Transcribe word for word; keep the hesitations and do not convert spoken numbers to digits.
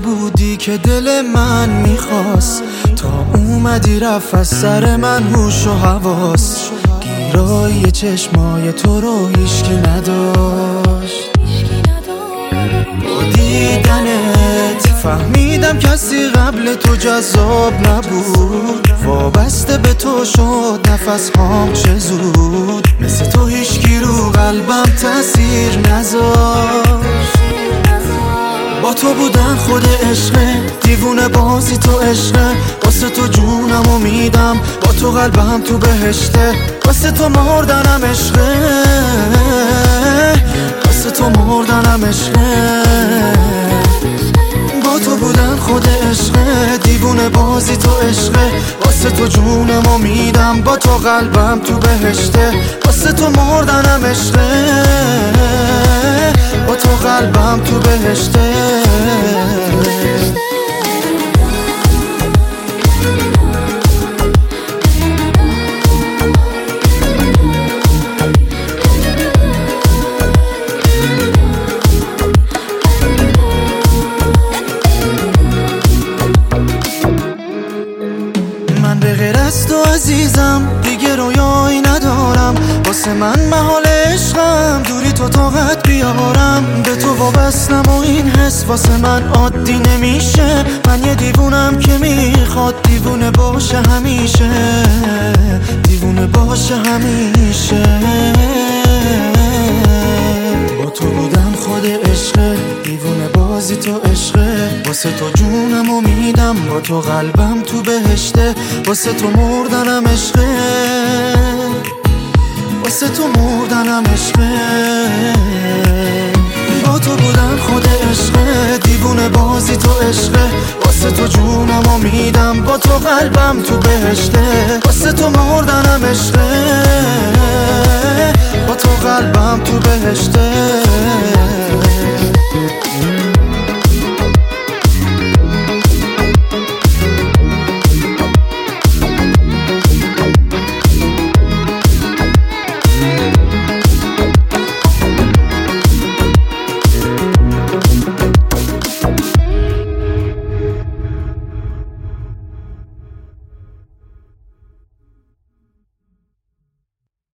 بودی که دل من میخواست، تا اومدی رفت از سر من هوش و حواس. گیرای چشمای تو رو هیچکی نداشت. با دیدنت فهمیدم کسی قبل تو جذاب نبود. وابسته به تو شد نفس هام چه زود. مثل تو هیچکی رو قلبم تأثیر نذاشت. با تو بودن خود عشقه، دیوونه بازی تو عشقه. واسه تو جونم و میدم، با تو قلبم تو بهشته. واسه تو مردنم عشقه، واسه تو مردنم عشقه. با تو بودن خود عشقه، دیوونه بازی تو عشقه. واسه تو جونم و میدم، با تو قلبم تو بهشته. واسه تو مردنم عشقه، با تو قلبم تو بهشته. من به غیر از تو عزیزم دیگه رویایی ندارم. واسه من محال عشقم دوری تو طاقت بیارم. به تو وابستم و این حس واسه من عادی نمیشه. من یه دیوونم که میخواد دیوونه باشه همیشه، دیوونه باشه همیشه. با تو بودم خود عشقه، دیوونه بازی تو عشقه. واسه تو جونم و میدم، با تو قلبم تو بهشته. واسه تو مردنم عشقه، واسه تو مردنم عشقه. با تو بودن خود عشقه، دیوونه بازی تو عشقه. واسه تو جونم و میدم، با تو قلبم تو بهشته. واسه تو مردنم عشقه، با تو قلبم تو بهشته.